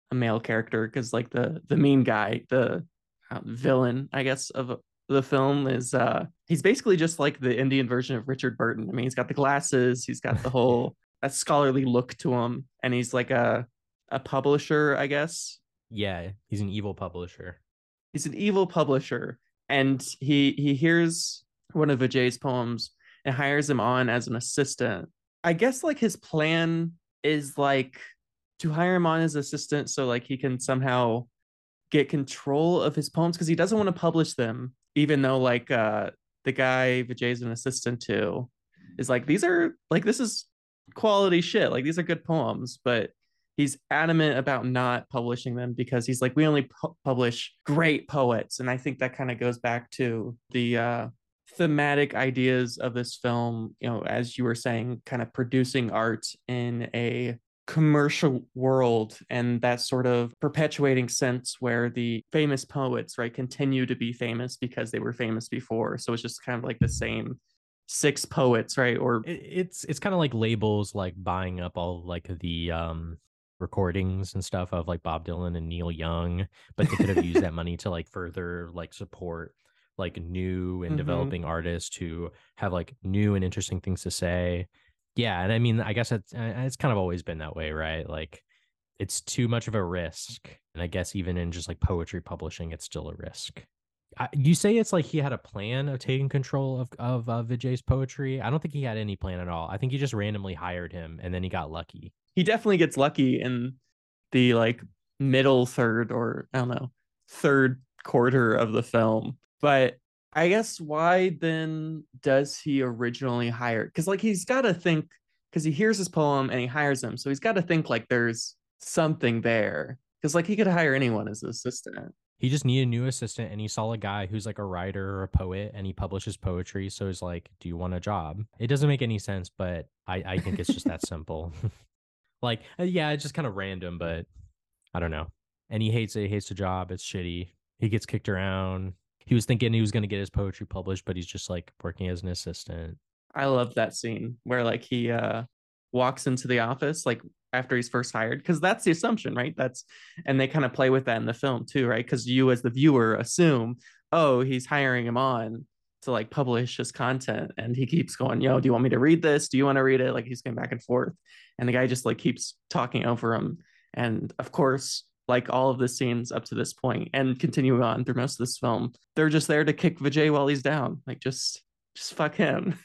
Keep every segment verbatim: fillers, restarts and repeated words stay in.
a male character because like the the mean guy, the uh, villain, I guess, of the film is uh he's basically just like the Indian version of Richard Burton. I mean, he's got the glasses, he's got the whole a scholarly look to him, and he's like a a publisher, I guess. Yeah, he's an evil publisher. He's an evil publisher, and he he hears one of Vijay's poems and hires him on as an assistant. I guess like his plan is like to hire him on as assistant so like he can somehow get control of his poems because he doesn't want to publish them, even though like uh the guy Vijay's an assistant to is like these are like this is quality shit. Like these are good poems, but he's adamant about not publishing them because he's like we only pu- publish great poets, and I think that kind of goes back to the uh thematic ideas of this film, you know, as you were saying, kind of producing art in a commercial world and that sort of perpetuating sense where the famous poets, right, continue to be famous because they were famous before. So it's just kind of like the same six poets, right? Or It, it's it's kind of like labels like buying up all like the um recordings and stuff of like Bob Dylan and Neil Young, but they could have used that money to like further like support like new and mm-hmm. developing artists who have like new and interesting things to say. Yeah, and I mean, I guess it's it's kind of always been that way, right? Like it's too much of a risk, and I guess even in just like poetry publishing, it's still a risk. I, you say it's like he had a plan of taking control of of uh, Vijay's poetry. I don't think he had any plan at all. I think he just randomly hired him, and then he got lucky. He definitely gets lucky in the like middle third or I don't know, third quarter of the film. But I guess why then does he originally hire? Because like he's got to think because he hears his poem and he hires him, so he's got to think like there's something there. Because like he could hire anyone as an assistant. He just needed a new assistant, and he saw a guy who's like a writer or a poet, and he publishes poetry. So he's like, "Do you want a job?" It doesn't make any sense, but I I think it's just that simple. Like, uh, yeah, it's just kind of random, but I don't know. And he hates it. He hates the job. It's shitty. He gets kicked around. He was thinking he was going to get his poetry published, but he's just like working as an assistant. I love that scene where like he uh walks into the office like after he's first hired because that's the assumption, right? That's and they kind of play with that in the film too, right? Because you as the viewer assume, oh, he's hiring him on to like publish his content, and he keeps going, yo, do you want me to read this? Do you want to read it? Like he's going back and forth, and the guy just like keeps talking over him, and of course. Like all of the scenes up to this point and continuing on through most of this film, they're just there to kick Vijay while he's down. Like just just fuck him.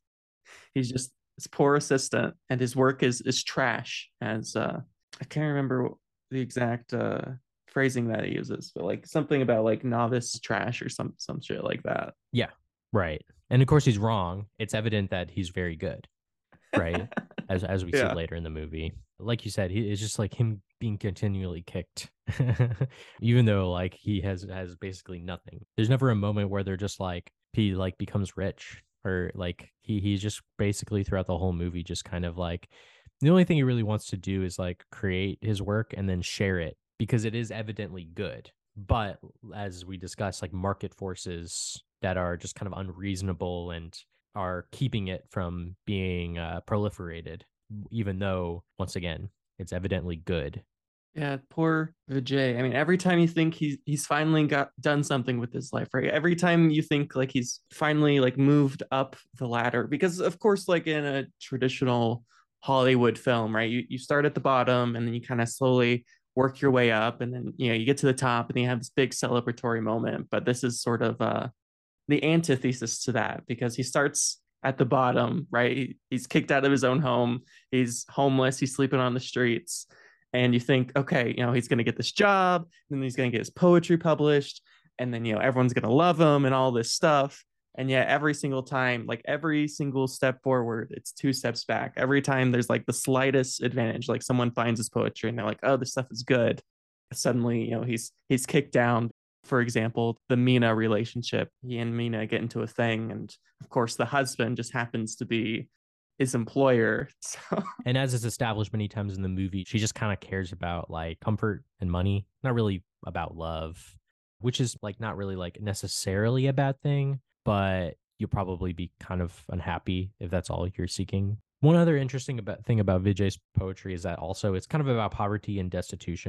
He's just this poor assistant, and his work is is trash. As uh, I can't remember the exact uh, phrasing that he uses, but like something about like novice trash or some some shit like that. Yeah, right. And of course, he's wrong. It's evident that he's very good, right? As as we see Yeah, later in the movie, like you said, he it's just like him being continually kicked, even though like he has has basically nothing. There's never a moment where they're just like he like becomes rich or like he he's just basically throughout the whole movie just kind of like the only thing he really wants to do is like create his work and then share it because it is evidently good. But as we discussed, like market forces that are just kind of unreasonable and are keeping it from being uh, proliferated, even though, once again, it's evidently good. yeah, poor Vijay. I mean, every time you think he's he's finally got done something with his life, right? Every time you think like he's finally like moved up the ladder, because of course, like in a traditional Hollywood film, right? You you start at the bottom and then you kind of slowly work your way up, and then you know you get to the top and you have this big celebratory moment. But this is sort of uh the antithesis to that because he starts at the bottom, right? He's kicked out of his own home. He's homeless. He's sleeping on the streets. And you think, okay, you know, he's going to get this job, and then he's going to get his poetry published, and then, you know, everyone's going to love him and all this stuff. And yet, every single time, like every single step forward, it's two steps back. Every time there's like the slightest advantage, like someone finds his poetry and they're like, oh, this stuff is good. Suddenly, you know, he's he's kicked down. For example, the Mina relationship. He and Mina get into a thing, and of course, the husband just happens to be his employer. So And as is established many times in the movie, she just kind of cares about like comfort and money, not really about love, which is like not really like necessarily a bad thing, but you'll probably be kind of unhappy if that's all you're seeking. One other interesting about, thing about Vijay's poetry is that also it's kind of about poverty and destitution.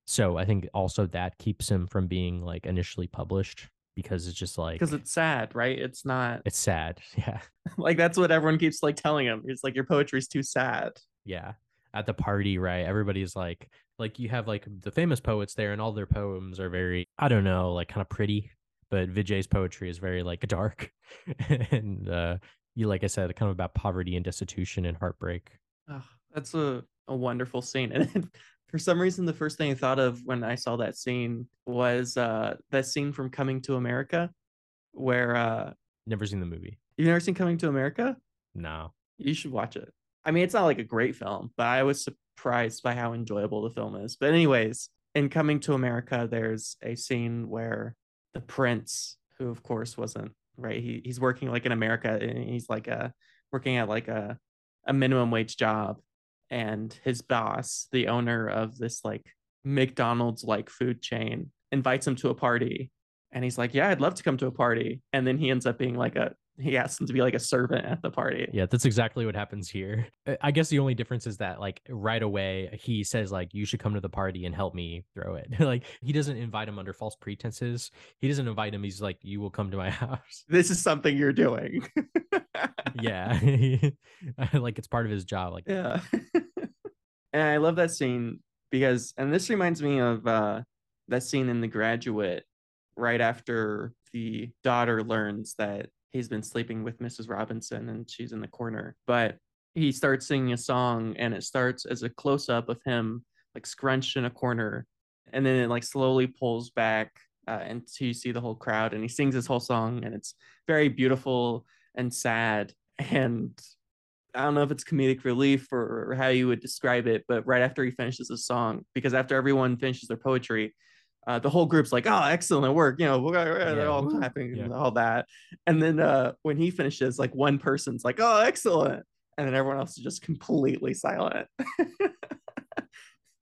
So I think also that keeps him from being like initially published because it's just Because like it's sad, right? It's not it's sad. Yeah. like that's what everyone keeps like telling him. It's like your poetry's too sad. Yeah. At the party, right? Everybody's like like you have like the famous poets there and all their poems are very, I don't know, like kind of pretty, but Vijay's poetry is very like dark. And uh you like I said, kind of about poverty and destitution and heartbreak. Oh, that's a, a wonderful scene. And for some reason, the first thing I thought of when I saw that scene was uh that scene from Coming to America, where uh Never seen the movie. you've never seen Coming to America? No. You should watch it. I mean, it's not like a great film, but I was surprised by how enjoyable the film is. But anyways, in Coming to America, there's a scene where the prince, who of course wasn't right, he, he's working like in America, and he's like a working at like a a minimum wage job, and his boss, the owner of this like McDonald's like food chain, invites him to a party, and he's like, "Yeah, I'd love to come to a party," and then he ends up being like a he asks him to be like a servant at the party. Yeah, that's exactly what happens here. I guess the only difference is that like right away he says like you should come to the party and help me throw it. Like he doesn't invite him under false pretenses. He doesn't invite him. He's like, you will come to my house. This is something you're doing. Yeah. Like it's part of his job. Like Yeah. And I love that scene because, and this reminds me of uh, that scene in The Graduate right after the daughter learns that he's been sleeping with Missus Robinson and she's in the corner. But he starts singing a song and it starts as a close up of him like scrunched in a corner. And then it like slowly pulls back uh, until you see the whole crowd and he sings his whole song and it's very beautiful and sad. And I don't know if it's comedic relief or, or how you would describe it, but right after he finishes a song, because after everyone finishes their poetry, uh, the whole group's like, "Oh, excellent work!" You know, they're yeah, all woo, clapping yeah. and all that. And then uh, when he finishes, like one person's like, "Oh, excellent," and then everyone else is just completely silent.